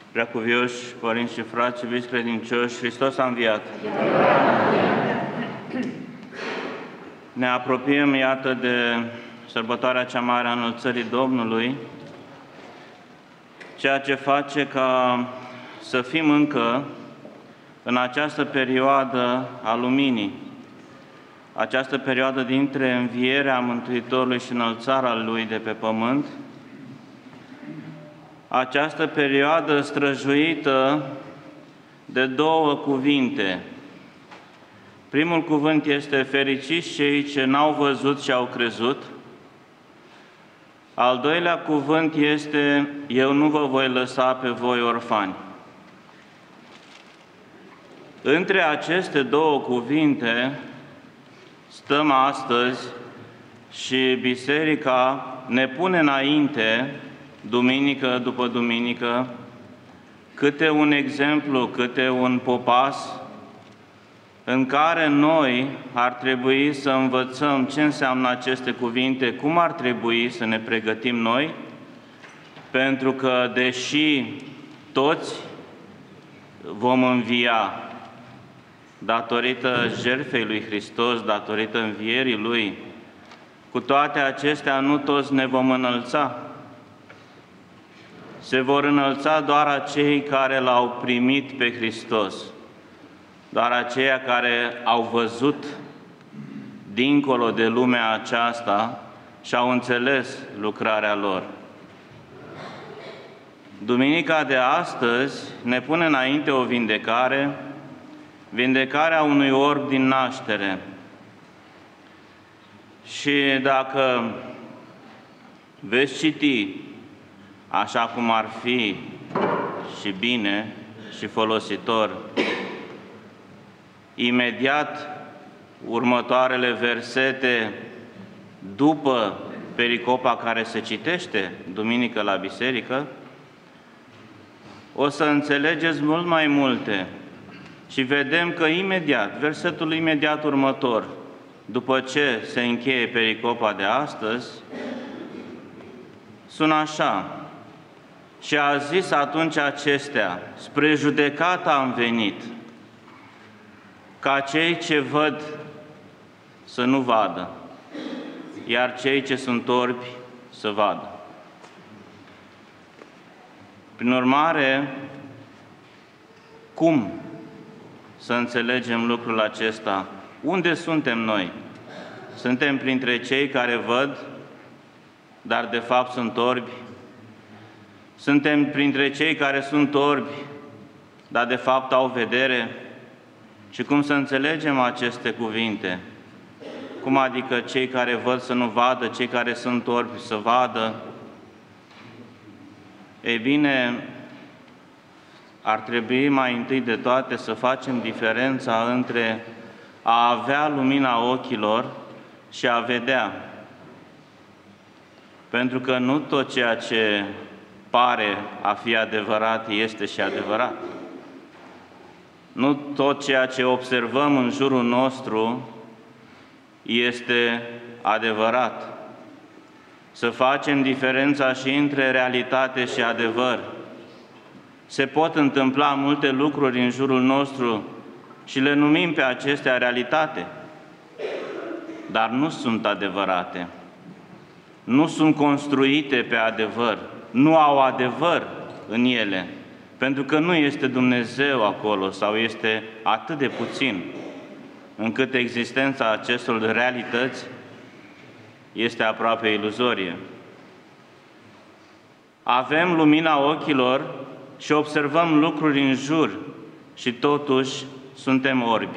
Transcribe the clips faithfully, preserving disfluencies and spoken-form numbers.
Preacuvioși părinți și frați, iubiți credincioși, Hristos a înviat. Ne apropiem, iată, de sărbătoarea cea mare a înălțării Domnului, ceea ce face ca să fim încă în această perioadă a luminii, această perioadă dintre învierea Mântuitorului și înălțarea Lui de pe pământ, această perioadă străjuită de două cuvinte. Primul cuvânt este: fericiți cei ce n-au văzut și au crezut. Al doilea cuvânt este: eu nu vă voi lăsa pe voi orfani. Între aceste două cuvinte stăm astăzi și Biserica ne pune înainte, duminică după duminică, câte un exemplu, câte un popas în care noi ar trebui să învățăm ce înseamnă aceste cuvinte, cum ar trebui să ne pregătim noi, pentru că, deși toți vom învia datorită jertfei lui Hristos, datorită învierii Lui, cu toate acestea nu toți ne vom înălța. Se vor înălța doar acei care L-au primit pe Hristos, doar aceia care au văzut dincolo de lumea aceasta și au înțeles lucrarea lor. Duminica de astăzi ne pune înainte o vindecare, vindecarea unui orb din naștere. Și dacă veți citi așa cum ar fi și bine și folositor, imediat următoarele versete după pericopa care se citește duminică la biserică, o să înțelegeți mult mai multe. Și vedem că imediat, versetul imediat următor, după ce se încheie pericopa de astăzi, sună așa: și a zis atunci acestea: spre judecată am venit, ca cei ce văd să nu vadă, iar cei ce sunt orbi să vadă. Prin urmare, cum să înțelegem lucrul acesta? Unde suntem noi? Suntem printre cei care văd, dar de fapt sunt orbi? Suntem printre cei care sunt orbi, dar de fapt au vedere? Și cum să înțelegem aceste cuvinte? Cum adică cei care văd să nu vadă, cei care sunt orbi să vadă? Ei bine, ar trebui mai întâi de toate să facem diferența între a avea lumina ochilor și a vedea. Pentru că nu tot ceea ce pare a fi adevărat este și adevărat. Nu tot ceea ce observăm în jurul nostru este adevărat. Să facem diferența și între realitate și adevăr. Se pot întâmpla multe lucruri în jurul nostru și le numim pe acestea realitate, dar nu sunt adevărate. Nu sunt construite pe adevăr, nu au adevăr în ele, pentru că nu este Dumnezeu acolo sau este atât de puțin, încât existența acestor realități este aproape iluzorie. Avem lumina ochilor și observăm lucruri în jur și totuși suntem orbi.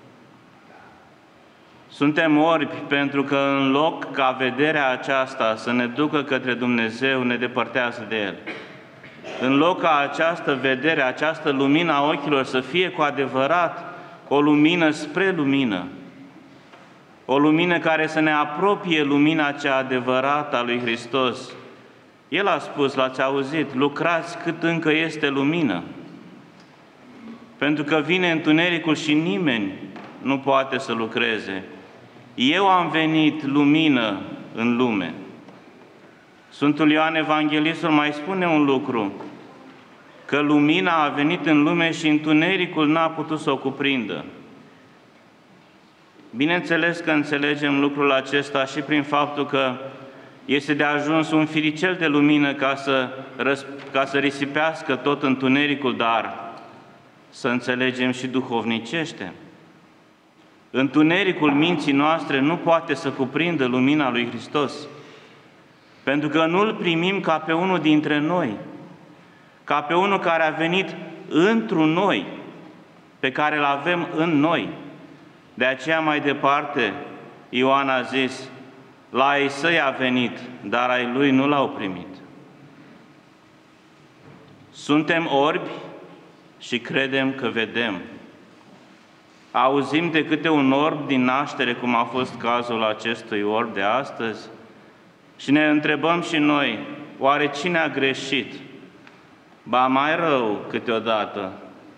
Suntem orbi pentru că în loc ca vederea aceasta să ne ducă către Dumnezeu, ne depărtează de El. În loc ca această vedere, această lumină a ochilor să fie cu adevărat o lumină spre lumină, o lumină care să ne apropie lumina cea adevărată a lui Hristos. El a spus, l-ați auzit: lucrați cât încă este lumină, pentru că vine întunericul și nimeni nu poate să lucreze. Eu am venit lumină în lume. Sfântul Ioan Evanghelistul mai spune un lucru: că lumina a venit în lume și întunericul n-a putut să o cuprindă. Bineînțeles că înțelegem lucrul acesta și prin faptul că este de ajuns un firicel de lumină ca să, ca să risipească tot întunericul, dar să înțelegem și duhovnicește. Întunericul minții noastre nu poate să cuprindă lumina lui Hristos, pentru că nu îl primim ca pe unul dintre noi, ca pe unul care a venit întru noi, pe care îl avem în noi. De aceea mai departe Ioan a zis: la ai săi a venit, dar ai lui nu l-au primit. Suntem orbi și credem că vedem. Auzim de câte un orb din naștere, cum a fost cazul acestui orb de astăzi, și ne întrebăm și noi, oare cine a greșit? Ba mai rău câteodată.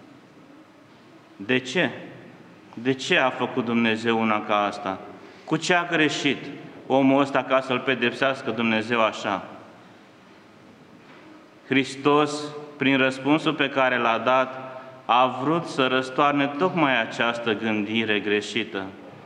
De ce? De ce a făcut Dumnezeu una ca asta? Cu ce a greșit omul ăsta ca să-l pedepsească Dumnezeu așa? Hristos, prin răspunsul pe care l-a dat, a vrut să răstoarne tocmai această gândire greșită.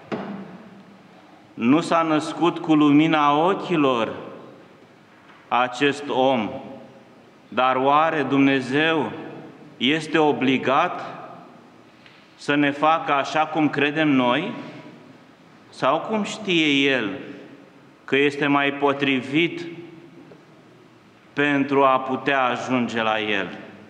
Nu s-a născut cu lumina ochilor acest om, dar oare Dumnezeu este obligat să ne facă așa cum credem noi? Sau cum știe El că este mai potrivit pentru a putea ajunge la El?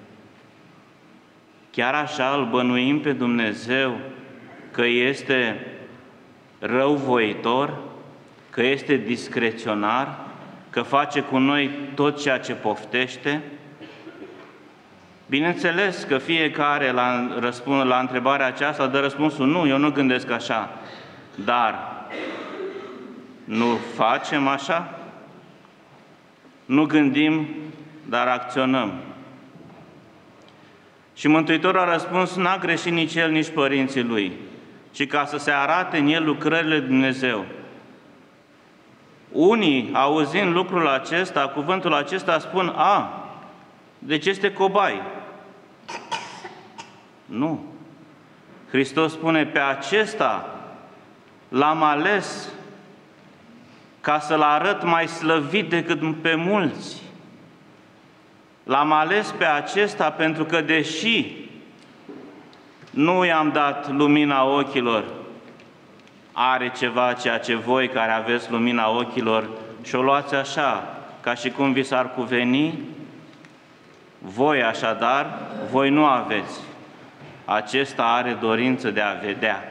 Chiar așa îl bănuim pe Dumnezeu că este răuvoitor, că este discreționar, că face cu noi tot ceea ce poftește? Bineînțeles că fiecare la, răspund, la întrebarea aceasta dă răspunsul: nu, eu nu gândesc așa. Dar nu facem așa? Nu gândim, dar acționăm. Și Mântuitorul a răspuns: n-a greșit nici el, nici părinții lui, ci ca să se arate în el lucrările lui Dumnezeu. Unii, auzind lucrul acesta, cuvântul acesta, spun: a, deci este cobai. Nu. Hristos spune: pe acesta l-am ales ca să-l arăt mai slăvit decât pe mulți. L-am ales pe acesta pentru că, deși nu i-am dat lumina ochilor, are ceva ceea ce voi care aveți lumina ochilor și o luați așa, ca și cum vi s-ar cuveni, voi așadar, voi nu aveți. Acesta are dorință de a vedea.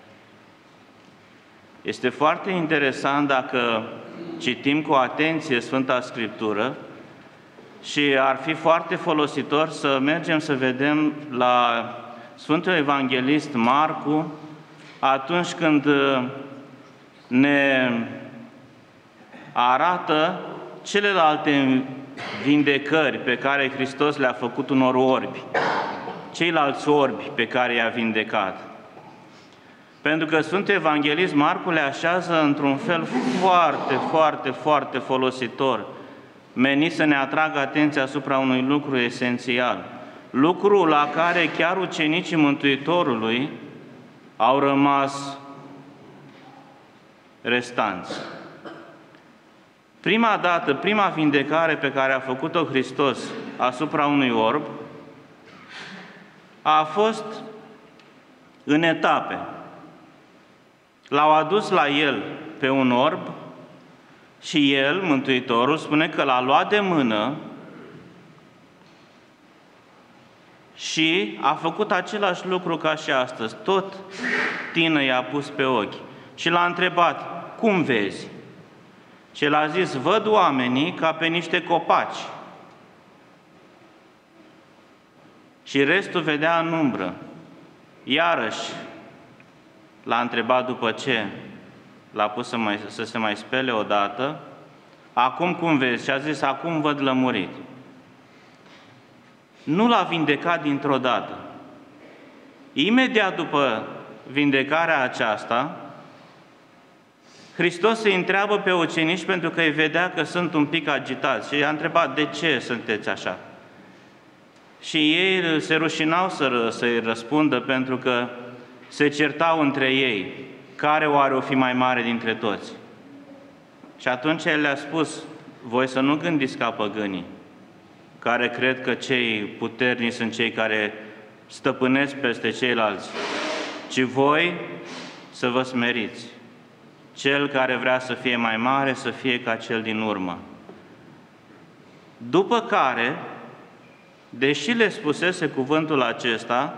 Este foarte interesant dacă citim cu atenție Sfânta Scriptură și ar fi foarte folositor să mergem să vedem la Sfântul Evanghelist Marcu, atunci când ne arată celelalte vindecări pe care Hristos le-a făcut unor orbi, ceilalți orbi pe care i-a vindecat. Pentru că Sfântul Evanghelist Marcu le așează într-un fel foarte, foarte, foarte folositor, menit să ne atragă atenția asupra unui lucru esențial, lucru la care chiar ucenicii Mântuitorului au rămas restanți. Prima dată, prima vindecare pe care a făcut-o Hristos asupra unui orb a fost în etape. L-au adus la el pe un orb și el, Mântuitorul, spune că l-a luat de mână și a făcut același lucru ca și astăzi. Tot tină i-a pus pe ochi și l-a întrebat: cum vezi? Și el a zis: văd oamenii ca pe niște copaci. Și restul vedea în umbră. Iarăși l-a întrebat după ce l-a pus să, mai, să se mai spele odată: acum cum vezi? Și a zis: acum văd lămurit. Nu l-a vindecat dintr-o dată. Imediat după vindecarea aceasta, Hristos îi întreabă pe ucenici, pentru că îi vedea că sunt un pic agitați, și i-a întrebat: de ce sunteți așa? Și ei se rușinau să, să-i răspundă pentru că se certau între ei, care oare o fi mai mare dintre toți? Și atunci el le-a spus, voi să nu gândiți ca păgânii, care cred că cei puternici sunt cei care stăpânesc peste ceilalți, ci voi să vă smeriți. Cel care vrea să fie mai mare, să fie ca cel din urmă. După care, deși le spusese cuvântul acesta,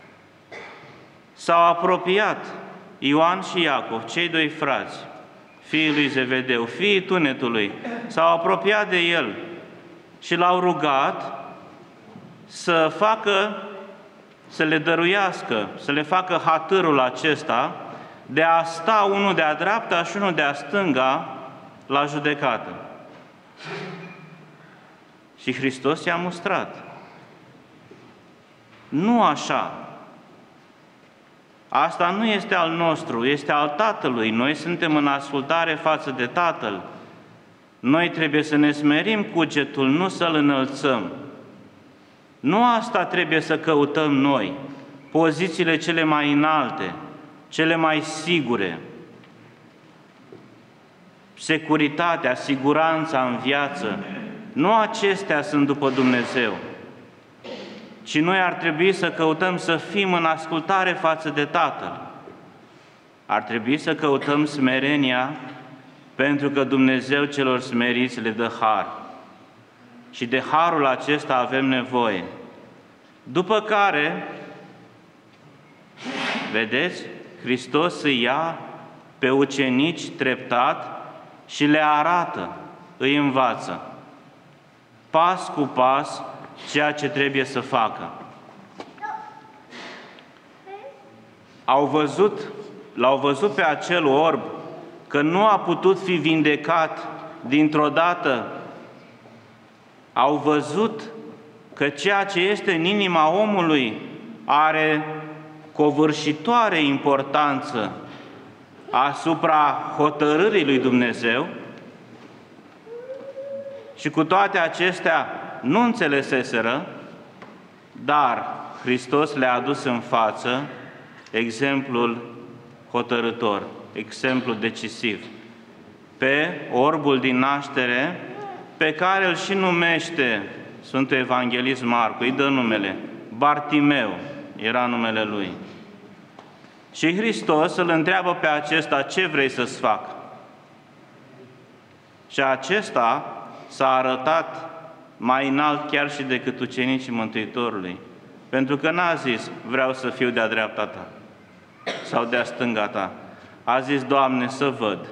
s-au apropiat Ioan și Iacov, cei doi frați, fiii lui Zevedeu, fiii tunetului, s-au apropiat de el și l-au rugat să facă, să le dăruiască, să le facă hatârul acesta de a sta unul de-a dreapta și unul de-a stânga la judecată. Și Hristos i-a mustrat. Nu așa. Asta nu este al nostru, este al Tatălui. Noi suntem în ascultare față de Tatăl. Noi trebuie să ne smerim cugetul, nu să-l înălțăm. Nu asta trebuie să căutăm noi, pozițiile cele mai înalte, cele mai sigure, securitatea, siguranța în viață. Nu acestea sunt după Dumnezeu, ci noi ar trebui să căutăm să fim în ascultare față de Tatăl. Ar trebui să căutăm smerenia, pentru că Dumnezeu celor smeriți le dă har. Și de harul acesta avem nevoie. După care, vedeți, Hristos îi ia pe ucenici treptat și le arată, îi învață, pas cu pas, ceea ce trebuie să facă. Au văzut, l-au văzut pe acel orb că nu a putut fi vindecat dintr-o dată. Au văzut că ceea ce este în inima omului are covârșitoare importanță asupra hotărârii lui Dumnezeu și cu toate acestea nu înțeleseseră, dar Hristos le-a adus în față exemplul hotărâtor, exemplul decisiv, pe orbul din naștere, pe care îl și numește Sfântul Evanghelist Marcu, îi dă numele, Bartimeu era numele lui. Și Hristos îl întreabă pe acesta, ce vrei să-ți fac? Și acesta s-a arătat mai înalt chiar și decât ucenicii Mântuitorului, pentru că n-a zis, vreau să fiu de-a dreapta ta sau de-a stânga ta. A zis, Doamne, să văd.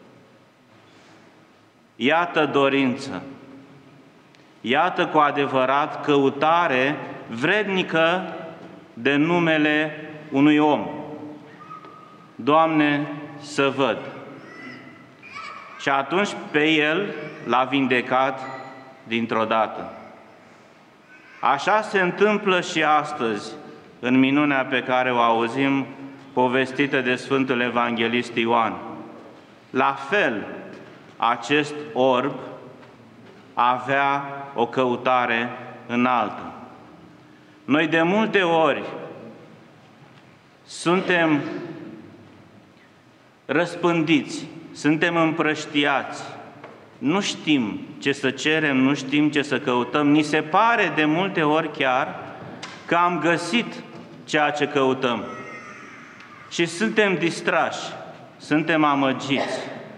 Iată dorință, iată cu adevărat căutare vrednică de numele unui om. Doamne, să văd. Și atunci pe el l-a vindecat dintr-o dată. Așa se întâmplă și astăzi, în minunea pe care o auzim povestită de Sfântul Evanghelist Ioan. La fel, acest orb avea o căutare înaltă. Noi de multe ori suntem răspândiți, suntem împrăștiați, nu știm ce să cerem, nu știm ce să căutăm. Ni se pare de multe ori chiar că am găsit ceea ce căutăm. Și suntem distrași, suntem amăgiți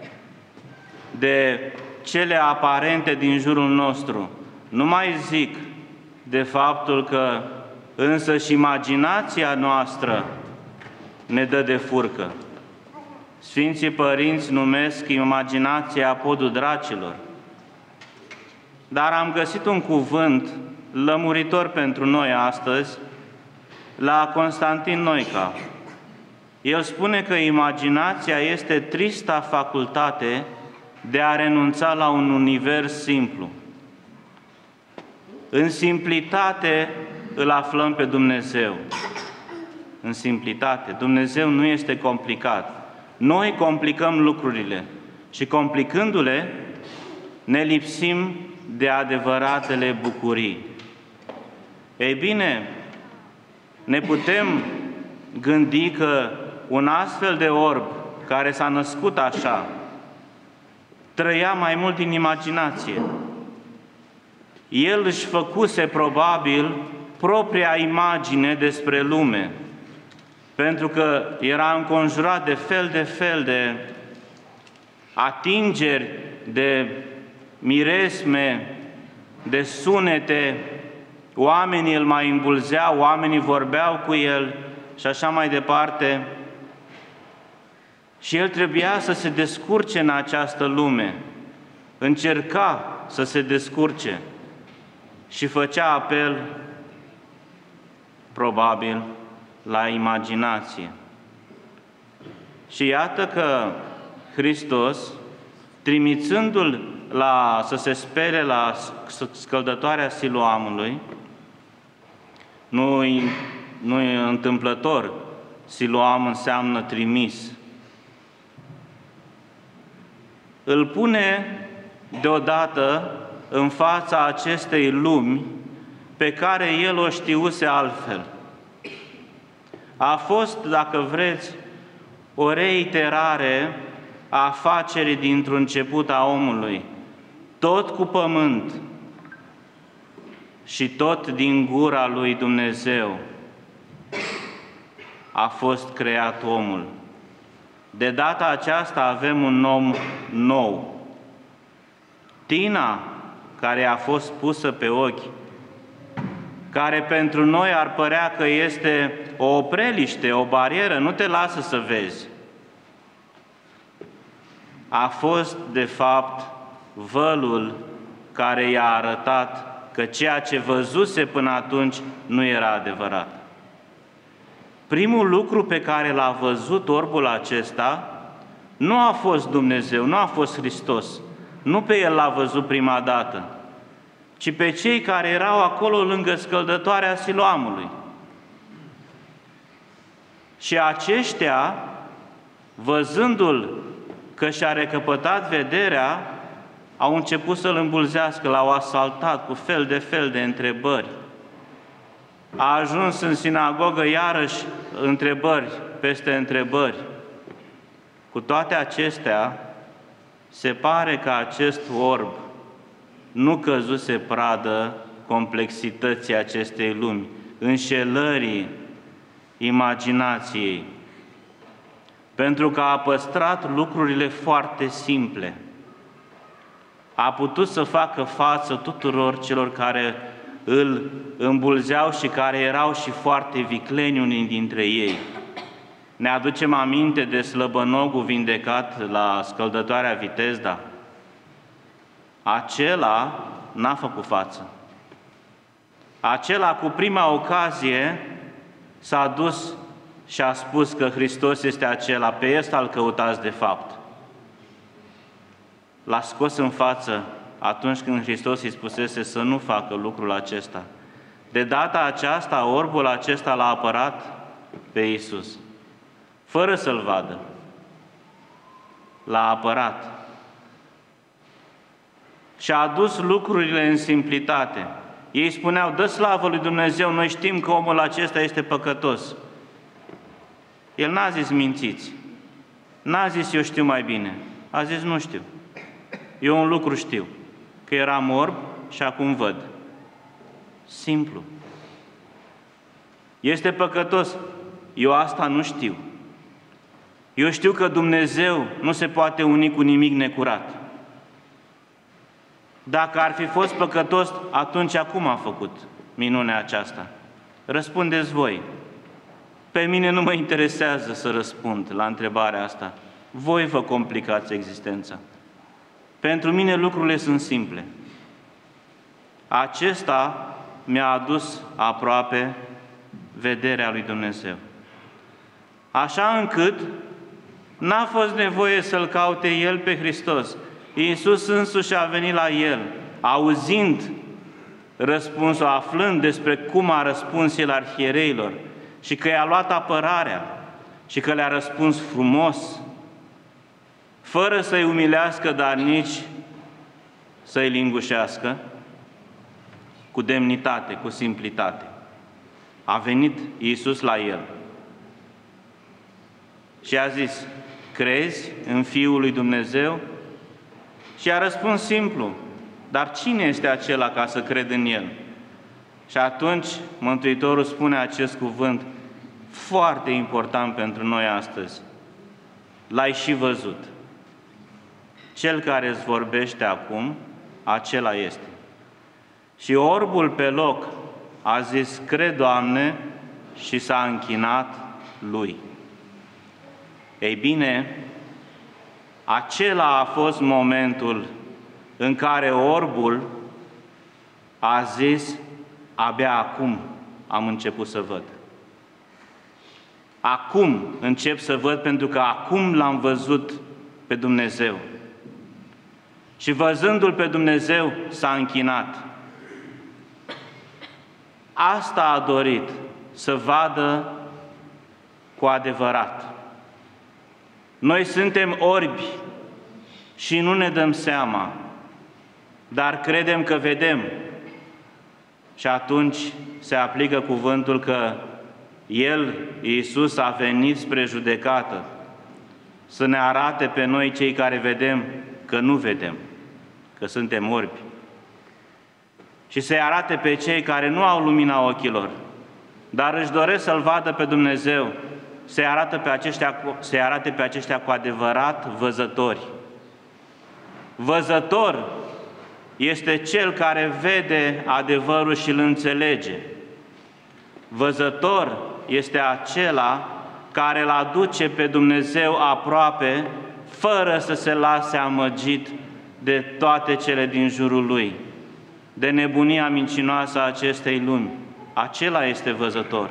de cele aparente din jurul nostru. Nu mai zic de faptul că însă și imaginația noastră ne dă de furcă. Sfinții Părinți numesc imaginația podul dracilor. Dar am găsit un cuvânt lămuritor pentru noi astăzi la Constantin Noica. El spune că imaginația este trista facultate de a renunța la un univers simplu. În simplitate îl aflăm pe Dumnezeu. În simplitate. Dumnezeu nu este complicat. Noi complicăm lucrurile și complicându-le ne lipsim de adevăratele bucurii. Ei bine, ne putem gândi că un astfel de orb care s-a născut așa, trăia mai mult din imaginație. El își făcuse probabil propria imagine despre lume, pentru că era înconjurat de fel de fel de atingeri, de miresme, de sunete, oamenii îl mai îmbulzeau, oamenii vorbeau cu el și așa mai departe. Și el trebuia să se descurce în această lume, încerca să se descurce și făcea apel, probabil, la imaginație. Și iată că Hristos, trimițându-l la, să se spere la scăldătoarea Siloamului, nu-i, nu-i întâmplător, Siloam înseamnă trimis, îl pune deodată în fața acestei lumi pe care el o știuse altfel. A fost, dacă vreți, o reiterare a afacerii dintr-un început a omului, tot cu pământ și tot din gura lui Dumnezeu a fost creat omul. De data aceasta avem un om nou. Tina, care a fost pusă pe ochi, care pentru noi ar părea că este o opreliște, o barieră, nu te lasă să vezi, a fost, de fapt, vălul care i-a arătat că ceea ce văzuse până atunci nu era adevărat. Primul lucru pe care l-a văzut orbul acesta nu a fost Dumnezeu, nu a fost Hristos, nu pe el l-a văzut prima dată, ci pe cei care erau acolo lângă scăldătoarea Siloamului. Și aceștia, văzându-l că și-a recăpătat vederea, au început să-l îmbulzească, l-au asaltat cu fel de fel de întrebări. A ajuns în sinagogă iarăși întrebări peste întrebări. Cu toate acestea, se pare că acest orb nu căzuse pradă complexității acestei lumi, înșelării imaginației, pentru că a păstrat lucrurile foarte simple. A putut să facă față tuturor celor care îl îmbulzeau și care erau și foarte vicleni unii dintre ei. Ne aducem aminte de slăbănogul vindecat la scăldătoarea Vitezda. Acela n-a făcut față. Acela, cu prima ocazie, s-a dus și a spus că Hristos este acela, pe ăsta îl căutați de fapt. L-a scos în față atunci când Hristos îi spusese să nu facă lucrul acesta. De data aceasta, orbul acesta l-a apărat pe Iisus, fără să-L vadă. L-a apărat. Și a adus lucrurile în simplitate. Ei spuneau, dă slavă lui Dumnezeu, noi știm că omul acesta este păcătos. El n-a zis mințiți, n-a zis eu știu mai bine, a zis nu știu. Eu un lucru știu, că eram orb și acum văd. Simplu. Este păcătos. Eu asta nu știu. Eu știu că Dumnezeu nu se poate uni cu nimic necurat. Dacă ar fi fost păcătos, atunci acum a făcut minunea aceasta. Răspundeți voi. Pe mine nu mă interesează să răspund la întrebarea asta. Voi vă complicați existența. Pentru mine lucrurile sunt simple. Acesta mi-a adus aproape vederea lui Dumnezeu. Așa încât n-a fost nevoie să-L caute El pe Hristos. Iisus însuși a venit la el, auzind răspunsul, aflând despre cum a răspuns El arhiereilor și că i-a luat apărarea și că le-a răspuns frumos, fără să-i umilească, dar nici să-i lingușească. cu demnitate, cu simplitate. A venit Iisus la el și a zis: crezi în Fiul lui Dumnezeu? Și a răspuns simplu: dar cine este acela ca să cred în El? Și atunci Mântuitorul spune acest cuvânt foarte important pentru noi astăzi: l-ai și văzut. Cel care îți vorbește acum, acela este. Și orbul pe loc a zis: cred, Doamne, și s-a închinat lui. Ei bine, acela a fost momentul în care orbul a zis: abia acum am început să văd. Acum încep să văd, pentru că acum l-am văzut pe Dumnezeu. Și văzându-L pe Dumnezeu, s-a închinat. Asta a dorit, să vadă cu adevărat. Noi suntem orbi și nu ne dăm seama, dar credem că vedem. Și atunci se aplică cuvântul că El, Iisus, a venit spre judecată, să ne arate pe noi, cei care vedem, că nu vedem, că suntem orbi. Și să-i arate pe cei care nu au lumina ochilor, dar își doresc să-L vadă pe Dumnezeu, să-i arate pe aceștia, să-i arate pe aceștia cu adevărat văzători. Văzător este cel care vede adevărul și îl înțelege. Văzător este acela care îl aduce pe Dumnezeu aproape, fără să se lase amăgit de toate cele din jurul lui, de nebunia mincinoasă a acestei lumi. Acela este văzător.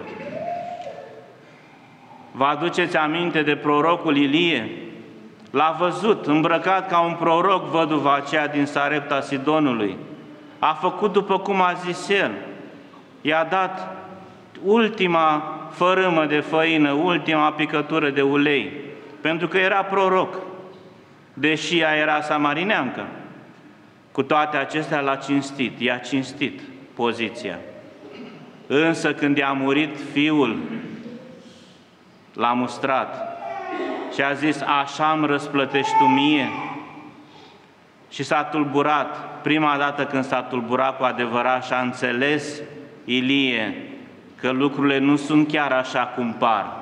Vă aduceți aminte de prorocul Ilie? L-a văzut, îmbrăcat ca un proroc, văduva aceea din Sarepta Sidonului. A făcut după cum a zis el. I-a dat ultima fărâmă de făină, ultima picătură de ulei, pentru că era proroc, deși ea era samarineancă. Cu toate acestea l-a cinstit, i-a cinstit poziția. Însă când i-a murit fiul, l-a mustrat și a zis: așa îmi răsplătești tu mie? Și s-a tulburat. Prima dată când s-a tulburat cu adevărat și a înțeles Ilie că lucrurile nu sunt chiar așa cum par.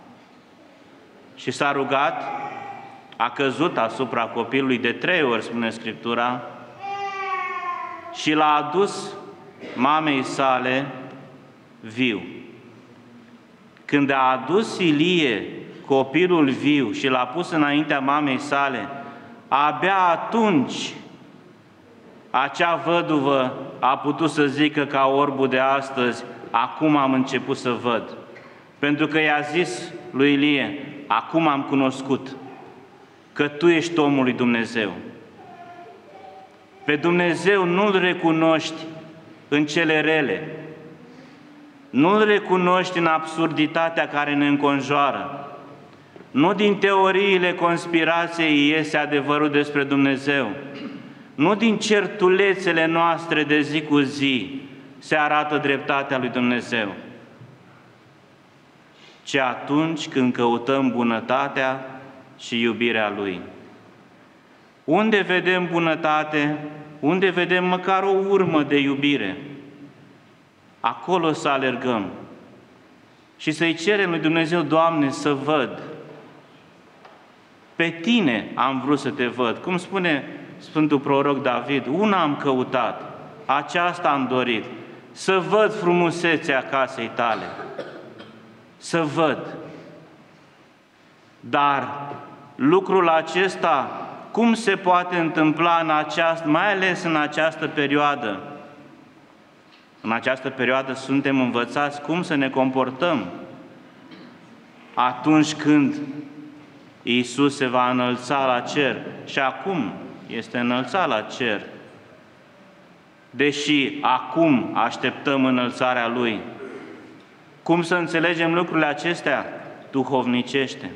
Și s-a rugat, a căzut asupra copilului de trei ori, spune Scriptura, și l-a adus mamei sale viu. Când a adus Ilie copilul viu și l-a pus înaintea mamei sale, abia atunci acea văduvă a putut să zică ca orbul de astăzi: acum am început să văd. Pentru că i-a zis lui Ilie: acum am cunoscut că tu ești omul lui Dumnezeu. Pe Dumnezeu nu-L recunoști în cele rele, nu-L recunoști în absurditatea care ne înconjoară. Nu din teoriile conspirației iese adevărul despre Dumnezeu, nu din certulețele noastre de zi cu zi se arată dreptatea lui Dumnezeu, ci atunci când căutăm bunătatea și iubirea Lui. Unde vedem bunătate, unde vedem măcar o urmă de iubire, acolo să alergăm și să-i cerem lui Dumnezeu: Doamne, să văd. Pe Tine am vrut să Te văd. Cum spune Sfântul Proroc David: una am căutat, aceasta am dorit, să văd frumusețea casei Tale. Să văd. Dar lucrul acesta cum se poate întâmpla în această, mai ales în această perioadă? În această perioadă suntem învățați cum să ne comportăm atunci când Iisus se va înălța la cer. Și acum este înălțat la cer. Deși acum așteptăm înălțarea Lui. Cum să înțelegem lucrurile acestea? Duhovnicește.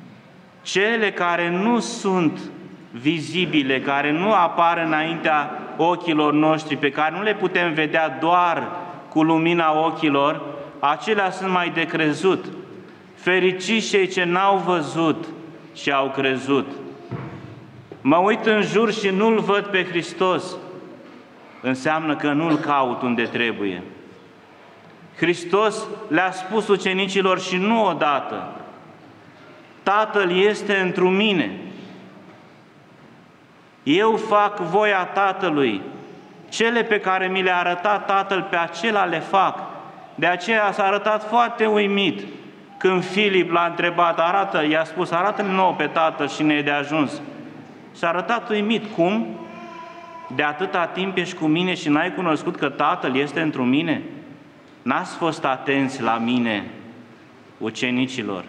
Cele care nu sunt vizibile, care nu apar înaintea ochilor noștri, pe care nu le putem vedea doar cu lumina ochilor, acelea sunt mai de crezut. Fericiți cei ce n-au văzut și au crezut. Mă uit în jur și nu-L văd pe Hristos. Înseamnă că nu-L caut unde trebuie. Hristos le-a spus ucenicilor și nu odată: Tatăl este întru mine. Eu fac voia Tatălui. Cele pe care mi le-a arătat Tatăl, pe acelea le fac. De aceea s-a arătat foarte uimit când Filip l-a întrebat, arată, i-a spus, arată-ne nouă pe Tatăl și ne e de ajuns. S-a arătat uimit. Cum? De atâta timp ești cu mine și n-ai cunoscut că Tatăl este întru mine? N-ați fost atenți la mine, ucenicilor.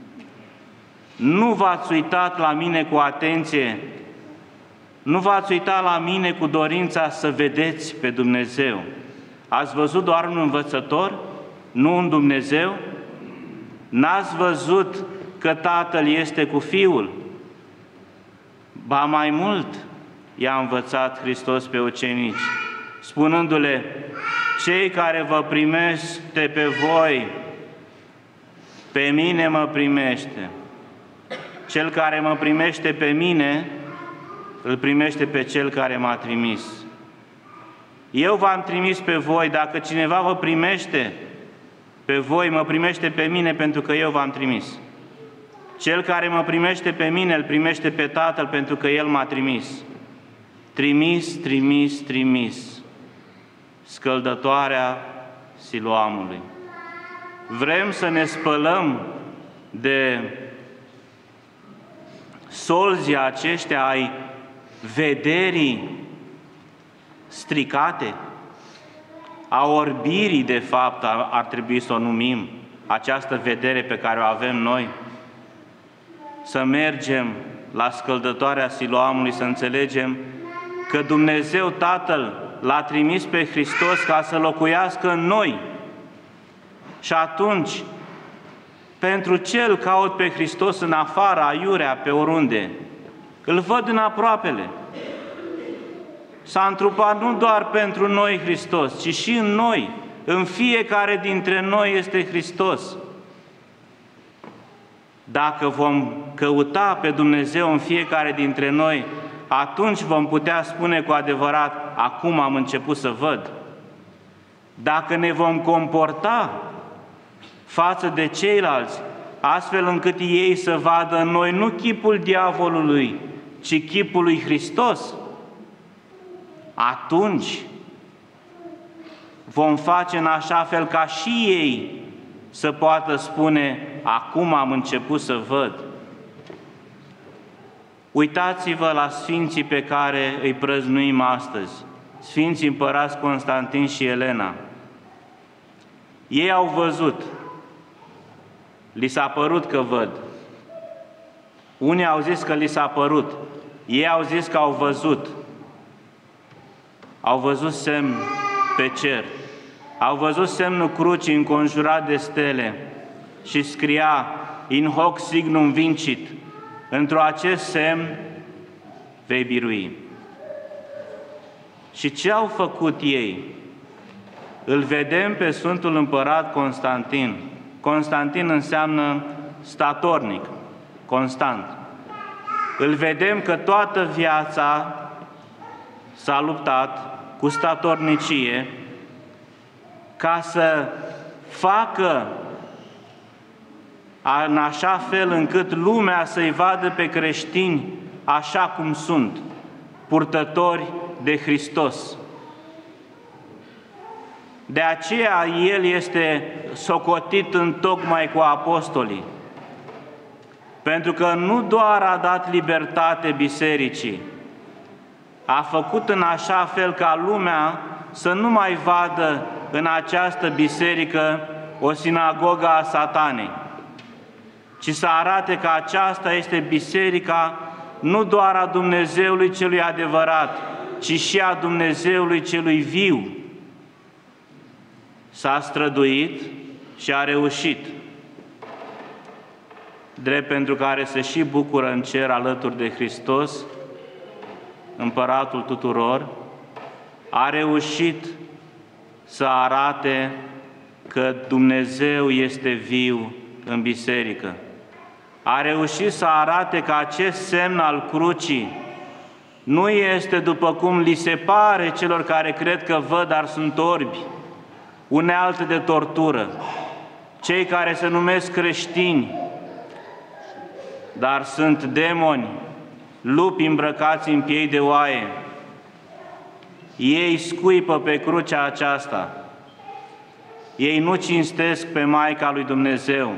Nu v-ați uitat la mine cu atenție. Nu v-ați uitat la mine cu dorința să vedeți pe Dumnezeu. Ați văzut doar un învățător, nu un Dumnezeu? N-ați văzut că Tatăl este cu Fiul? Ba mai mult, i-a învățat Hristos pe ucenici, spunându-le: cei care vă primește pe voi, pe mine mă primește. Cel care mă primește pe mine, îl primește pe Cel care m-a trimis. Eu v-am trimis pe voi, dacă cineva vă primește pe voi, mă primește pe mine, pentru că eu v-am trimis. Cel care mă primește pe mine, îl primește pe Tatăl, pentru că El m-a trimis. Trimis, trimis, trimis. Scăldătoarea Siloamului. Vrem să ne spălăm de solzii aceștia ai vederii stricate, a orbirii, de fapt, ar trebui să o numim, această vedere pe care o avem noi, să mergem la scăldătoarea Siloamului, să înțelegem că Dumnezeu Tatăl L-a trimis pe Hristos ca să locuiască în noi. Și atunci, pentru ce îl caut pe Hristos în afară, aiurea, pe oriunde? Îl văd în aproapele. S-a întrupat nu doar pentru noi Hristos, ci și în noi. În fiecare dintre noi este Hristos. Dacă vom căuta pe Dumnezeu în fiecare dintre noi, atunci vom putea spune cu adevărat: acum am început să văd. Dacă ne vom comporta față de ceilalți, astfel încât ei să vadă în noi nu chipul diavolului, ci chipul lui Hristos, atunci vom face în așa fel ca și ei să poată spune: acum am început să văd. Uitați-vă la sfinții pe care îi prăznuim astăzi, Sfinții Împărați Constantin și Elena. Ei au văzut, li s-a părut că văd. Unii au zis că li s-a părut, ei au zis că au văzut. Au văzut semn pe cer, au văzut semnul crucii înconjurat de stele și scria: in hoc signum vincit, într-o acest semn vei birui. Și ce au făcut ei? Îl vedem pe Sfântul Împărat Constantin. Constantin înseamnă statornic, constant. Îl vedem că toată viața s-a luptat cu statornicie ca să facă în așa fel încât lumea să-i vadă pe creștini așa cum sunt, purtători de Hristos. De aceea El este socotit întocmai cu apostolii, pentru că nu doar a dat libertate bisericii, a făcut în așa fel ca lumea să nu mai vadă în această biserică o sinagogă a Satanei, ci să arate că aceasta este biserica nu doar a Dumnezeului celui adevărat, ci și a Dumnezeului celui viu. S-a străduit și a reușit, drept pentru care se și bucură în cer alături de Hristos, Împăratul tuturor, a reușit să arate că Dumnezeu este viu în biserică. A reușit să arate că acest semn al crucii nu este după cum li se pare celor care cred că văd, dar sunt orbi, unealtă de tortură, cei care se numesc creștini, dar sunt demoni, lupi îmbrăcați în piei de oaie. Ei scuipă pe crucea aceasta. Ei nu cinstesc pe Maica lui Dumnezeu.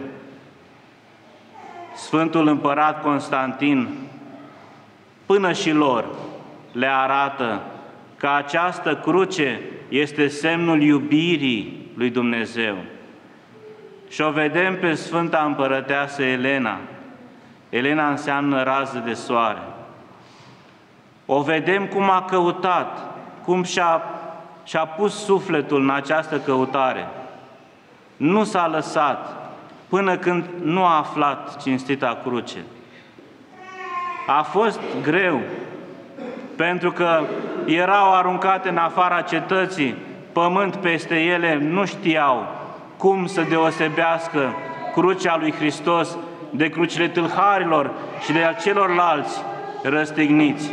Sfântul Împărat Constantin, până și lor, le arată că această cruce este semnul iubirii lui Dumnezeu. Și o vedem pe Sfânta Împărăteasă Elena. Elena înseamnă rază de soare. O vedem cum a căutat, cum și-a, și-a pus sufletul în această căutare. Nu s-a lăsat până când nu a aflat cinstita cruce. A fost greu, pentru că erau aruncate în afara cetății, pământ peste ele, nu știau cum să deosebească crucea lui Hristos de crucile tâlharilor și de celorlalți răstigniți.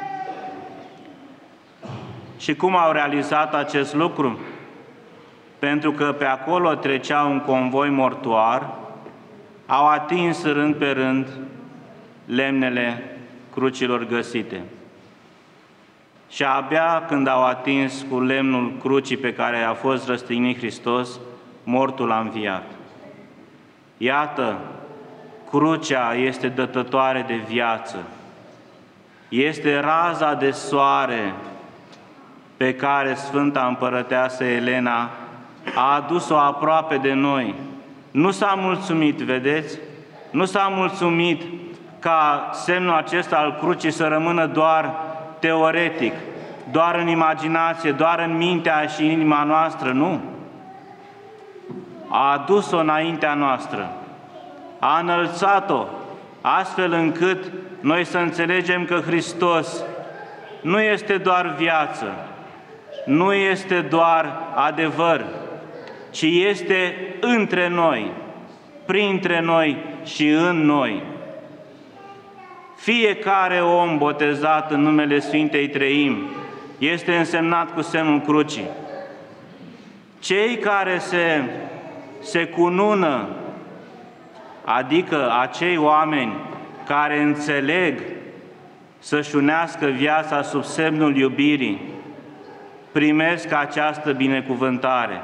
Și cum au realizat acest lucru? Pentru că pe acolo trecea un convoi mortuar, au atins rând pe rând lemnele crucilor găsite. Și abia când au atins cu lemnul crucii pe care a fost răstignit Hristos, mortul a înviat. Iată, crucea este dătătoare de viață. Este raza de soare pe care Sfânta Împărăteasă Elena a adus-o aproape de noi. Nu s-a mulțumit, vedeți? Nu s-a mulțumit ca semnul acesta al crucii să rămână doar teoretic, doar în imaginație, doar în mintea și inima noastră, nu. A adus-o înaintea noastră, a înălțat-o, astfel încât noi să înțelegem că Hristos nu este doar viață, nu este doar adevăr, ci este între noi, printre noi și în noi. Fiecare om botezat în numele Sfintei Treimi este însemnat cu semnul crucii. Cei care se, se cunună, adică acei oameni care înțeleg să-și unească viața sub semnul iubirii, primesc această binecuvântare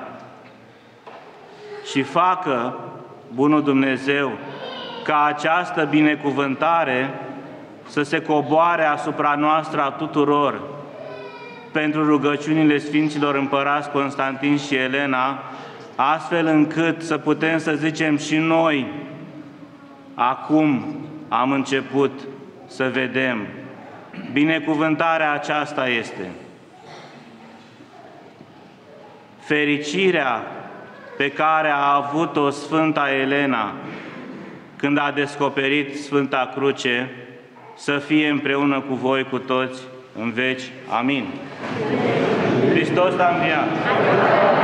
și facă bunul Dumnezeu ca această binecuvântare să se coboare asupra noastră a tuturor pentru rugăciunile Sfinților Împărați Constantin și Elena, astfel încât să putem să zicem și noi, acum am început să vedem. Binecuvântarea aceasta este fericirea pe care a avut-o Sfânta Elena când a descoperit Sfânta Cruce, să fie împreună cu voi cu toți în veci. Amin. Hristos a înviat!